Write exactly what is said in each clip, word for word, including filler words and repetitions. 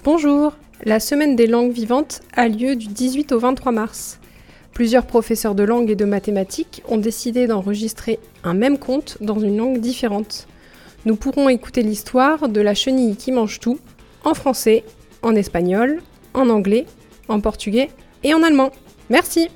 Bonjour, la semaine des langues vivantes a lieu du dix-huit au vingt-trois mars. Plusieurs professeurs de langue et de mathématiques ont décidé d'enregistrer un même conte dans une langue différente. Nous pourrons écouter l'histoire de la chenille qui mange tout, en français, en espagnol, en anglais, en portugais et en allemand. Merci!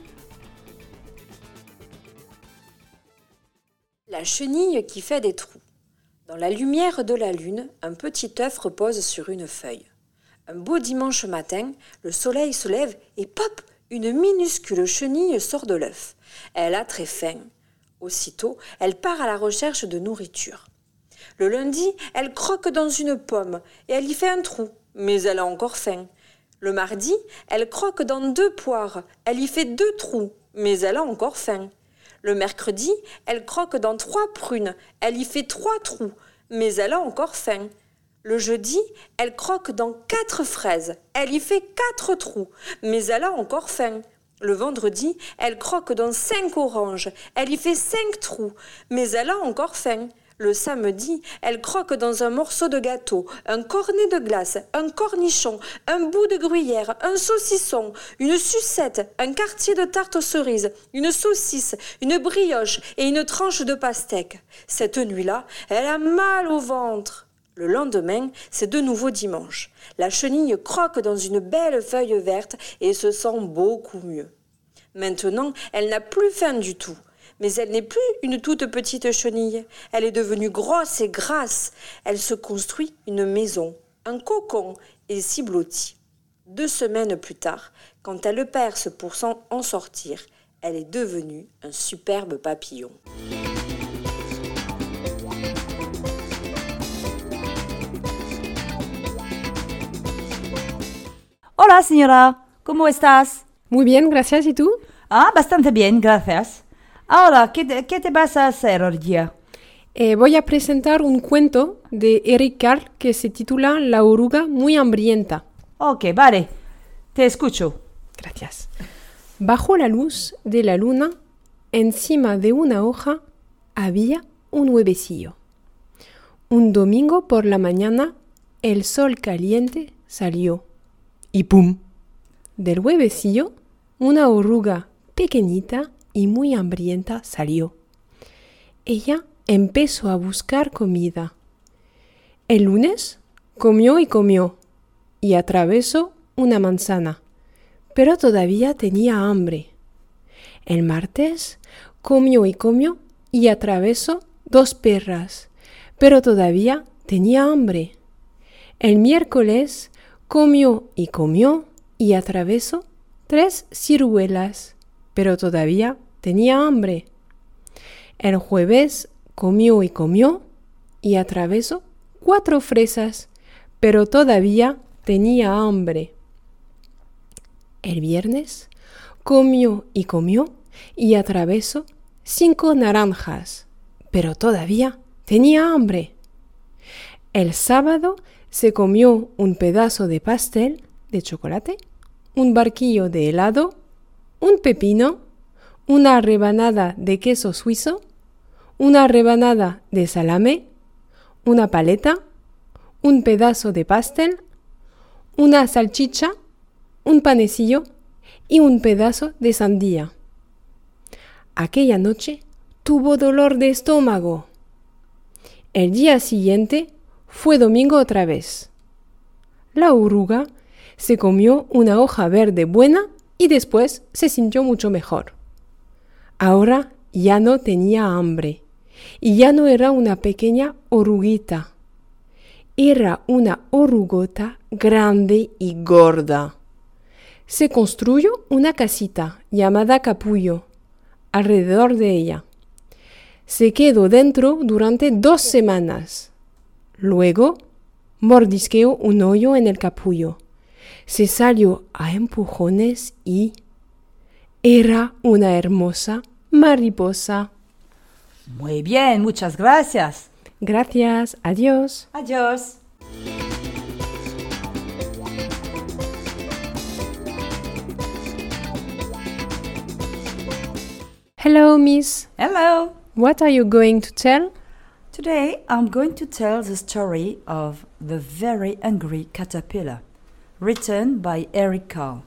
La chenille qui fait des trous. Dans la lumière de la lune, un petit œuf repose sur une feuille. Un beau dimanche matin, le soleil se lève et pop, une minuscule chenille sort de l'œuf. Elle a très faim. Aussitôt, elle part à la recherche de nourriture. Le lundi, elle croque dans une pomme et elle y fait un trou, mais elle a encore faim. Le mardi, elle croque dans deux poires, elle y fait deux trous, mais elle a encore faim. Le mercredi, elle croque dans trois prunes, elle y fait trois trous, mais elle a encore faim. Le jeudi, elle croque dans quatre fraises, elle y fait quatre trous, mais elle a encore faim. Le vendredi, elle croque dans cinq oranges, elle y fait cinq trous, mais elle a encore faim. Le samedi, elle croque dans un morceau de gâteau, un cornet de glace, un cornichon, un bout de gruyère, un saucisson, une sucette, un quartier de tarte aux cerises, une saucisse, une brioche et une tranche de pastèque. Cette nuit-là, elle a mal au ventre. Le lendemain, c'est de nouveau dimanche. La chenille croque dans une belle feuille verte et se sent beaucoup mieux. Maintenant, elle n'a plus faim du tout. Mais elle n'est plus une toute petite chenille. Elle est devenue grosse et grasse. Elle se construit une maison, un cocon, et s'y blottit. Deux semaines plus tard, quand elle perce pour s'en en sortir, elle est devenue un superbe papillon. Hola, señora. ¿Cómo estás? Muy bien, gracias. ¿Y tú? Ah, bastante bien, gracias. Ahora, ¿qué te, qué te vas a hacer hoy día? Eh, voy a presentar un cuento de Eric Carle que se titula La oruga muy hambrienta. Ok, vale. Te escucho. Gracias. Bajo la luz de la luna, encima de una hoja, había un huevecillo. Un domingo por la mañana, el sol caliente salió. Y ¡pum! Del huevecillo, una oruga pequeñita y muy hambrienta salió. Ella empezó a buscar comida. El lunes comió y comió y atravesó una manzana, pero todavía tenía hambre. El martes comió y comió y atravesó dos perras, pero todavía tenía hambre. El miércoles comió y comió y atravesó tres ciruelas, pero todavía tenía hambre. El jueves comió y comió y atravesó cuatro fresas, pero todavía tenía hambre. El viernes comió y comió y atravesó cinco naranjas, pero todavía tenía hambre. El sábado se comió un pedazo de pastel de chocolate, un barquillo de helado, un pepino, una rebanada de queso suizo, una rebanada de salame, una paleta, un pedazo de pastel, una salchicha, un panecillo y un pedazo de sandía. Aquella noche tuvo dolor de estómago. El día siguiente fue domingo otra vez. La oruga se comió una hoja verde buena y después se sintió mucho mejor. Ahora ya no tenía hambre y ya no era una pequeña oruguita. Era una orugota grande y gorda. Se construyó una casita llamada capullo alrededor de ella. Se quedó dentro durante dos semanas. Luego mordisqueó un hoyo en el capullo. Se salió a empujones y era una hermosa mariposa. Muy bien, muchas gracias. Gracias, adiós. Adiós. Hello, Miss. Hello. What are you going to tell? Today I'm going to tell the story of the very hungry caterpillar. written by Eric Carle.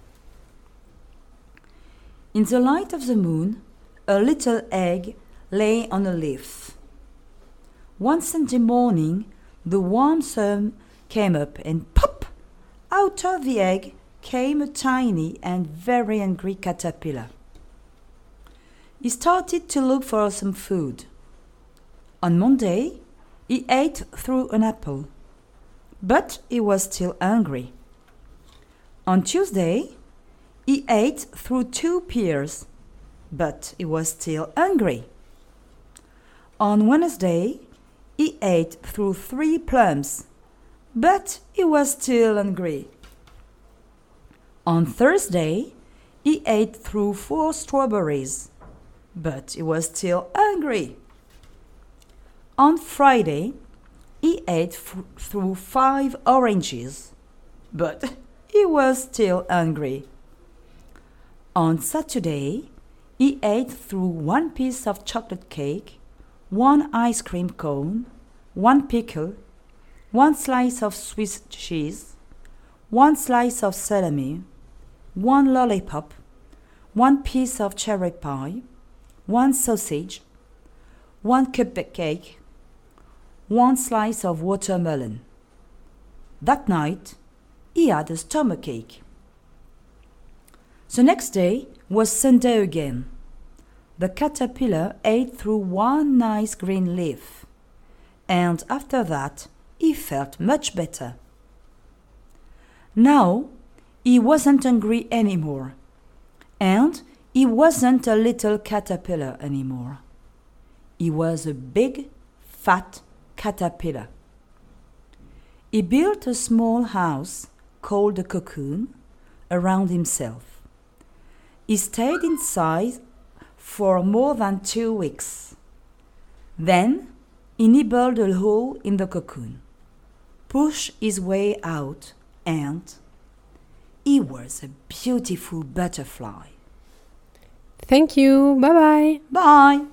In the light of the moon, a little egg lay on a leaf. One Sunday morning, the warm sun came up and pop! Out of the egg came a tiny and very hungry caterpillar. He started to look for some food. On Monday, he ate through an apple, but he was still hungry. On Tuesday, he ate through two pears, but he was still hungry. On Wednesday, he ate through three plums, but he was still hungry. On Thursday, he ate through four strawberries, but he was still hungry. On Friday, he ate f- through five oranges, but he was still hungry. On Saturday, he ate through one piece of chocolate cake, one ice cream cone, one pickle, one slice of Swiss cheese, one slice of salami, one lollipop, one piece of cherry pie, one sausage, one cupcake, one slice of watermelon. That night, he had a stomachache. The next day was Sunday again. The caterpillar ate through one nice green leaf, and after that, he felt much better. Now, he wasn't hungry anymore, and he wasn't a little caterpillar anymore. He was a big, fat caterpillar. He built a small house called a cocoon around himself. He stayed inside for more than two weeks. Then he nibbled a hole in the cocoon, pushed his way out, and he was a beautiful butterfly. Thank you. Bye-bye. Bye!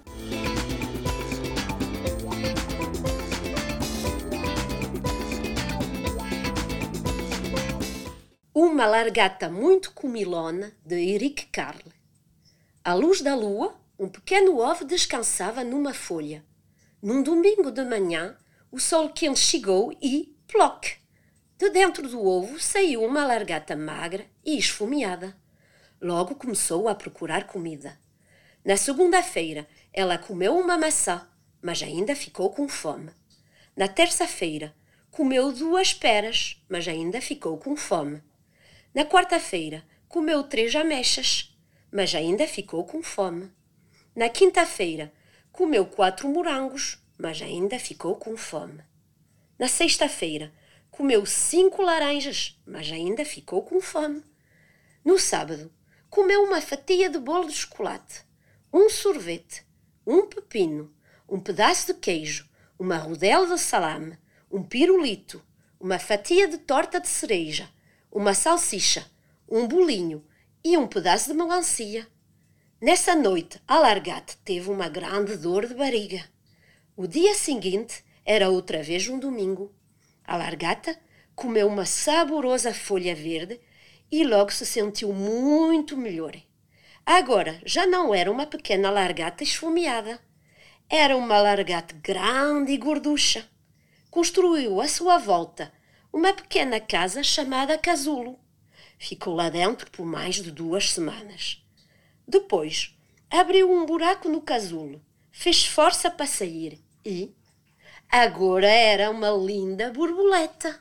Uma largata muito comilona, de Eric Carle. À luz da lua, um pequeno ovo descansava numa folha. Num domingo de manhã, o sol quente chegou e, ploc! De dentro do ovo saiu uma largata magra e esfomeada. Logo começou a procurar comida. Na segunda-feira, ela comeu uma maçã, mas ainda ficou com fome. Na terça-feira, comeu duas peras, mas ainda ficou com fome. Na quarta-feira, comeu três ameixas, mas ainda ficou com fome. Na quinta-feira, comeu quatro morangos, mas ainda ficou com fome. Na sexta-feira, comeu cinco laranjas, mas ainda ficou com fome. No sábado, comeu uma fatia de bolo de chocolate, um sorvete, um pepino, um pedaço de queijo, uma rodela de salame, um pirulito, uma fatia de torta de cereja, uma salsicha, um bolinho e um pedaço de melancia. Nessa noite, a largata teve uma grande dor de barriga. O dia seguinte era outra vez um domingo. A largata comeu uma saborosa folha verde e logo se sentiu muito melhor. Agora já não era uma pequena largata esfomeada. Era uma largata grande e gorducha. Construiu à sua volta uma pequena casa chamada casulo. Ficou lá dentro por mais de duas semanas. Depois, abriu um buraco no casulo, fez força para sair e agora era uma linda borboleta.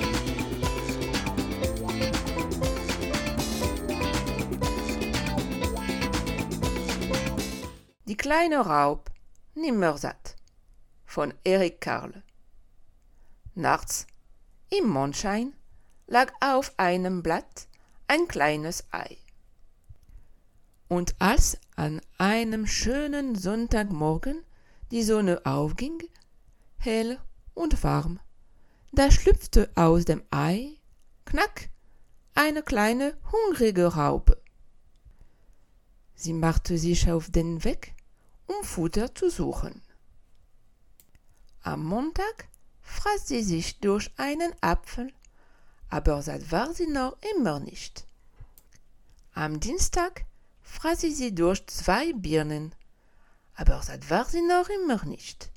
Die kleine Raub, nimmer satt, von Eric Carle. Nachts, im Mondschein, lag auf einem Blatt ein kleines Ei. Und als an einem schönen Sonntagmorgen die Sonne aufging, hell und warm, da schlüpfte aus dem Ei, knack, eine kleine hungrige Raupe. Sie machte sich auf den Weg, um Futter zu suchen. Am Montag fraß sie sich durch einen Apfel aber das war sie noch immer nicht. Am Dienstag fraß sie sie durch zwei Birnen, aber das war sie noch immer nicht.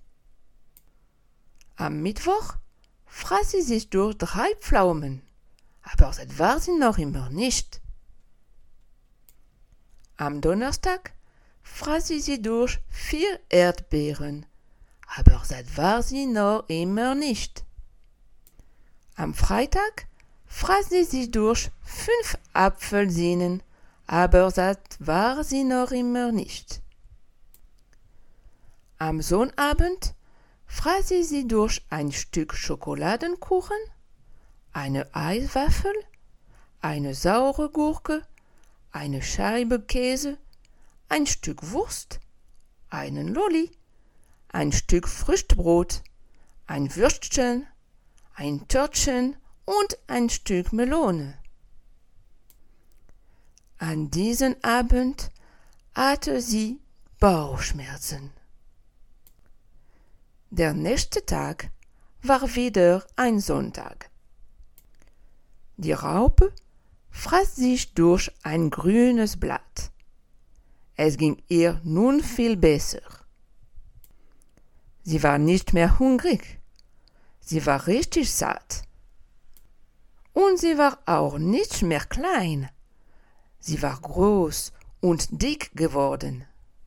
Am Mittwoch fraß sie sich durch drei Pflaumen, aber das war sie noch immer nicht. Am Donnerstag fraß sie sie durch vier Erdbeeren, aber das war sie noch immer nicht. Am Freitag fraß sie sich durch fünf Apfelsinen, aber das war sie noch immer nicht. Am Sonnabend fraß sie sie durch ein Stück Schokoladenkuchen, eine Eiswaffel, eine saure Gurke, eine Scheibe Käse, ein Stück Wurst, einen Lolli, ein Stück Früchtbrot, ein Würstchen, ein Törtchen und ein Stück Melone. An diesem Abend hatte sie Bauchschmerzen. Der nächste Tag war wieder ein Sonntag. Die Raupe fraß sich durch ein grünes Blatt. Es ging ihr nun viel besser. Sie war nicht mehr hungrig. Sie war richtig satt. Und sie war auch nicht mehr klein. Sie war groß und dick geworden.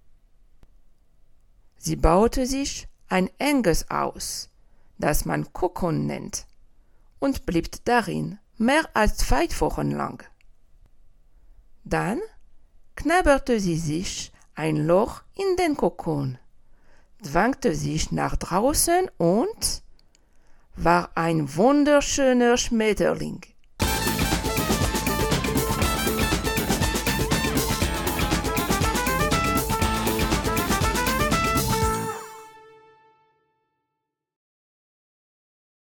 Sie baute sich ein enges Haus, das man Kokon nennt, und blieb darin mehr als zwei Wochen lang. Dann knabberte sie sich ein Loch in den Kokon, zwangte sich nach draußen und war ein wunderschöner Schmetterling.